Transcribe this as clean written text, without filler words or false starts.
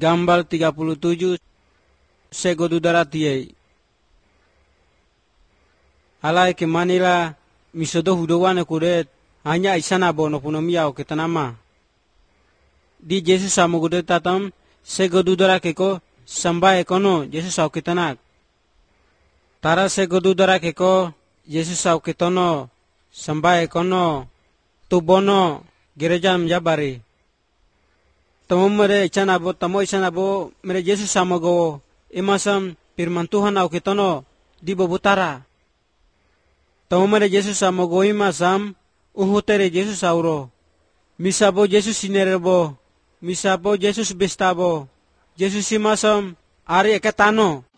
gambar 37 segodudara tiai. Alai ke manila misodo hudowane kudet hanya isana bono punomia o ketanama. Di Jesus sa mugudet tatam segodudara keko samba ekono Jesus sa ketanak. Tara segodudara keko Jesus sa ketono samba ekono tubono gereja menjabari. Tamo mere isana bo mere Jesus sa mogo imasam firman Tuhan au ketono di bobutara. Tamo mere Jesus sa mogo imasam uhutere Jesus auro. Misabo Jesus sinerebo, misabo Jesus bestabo. Jesus imasam ari eketano.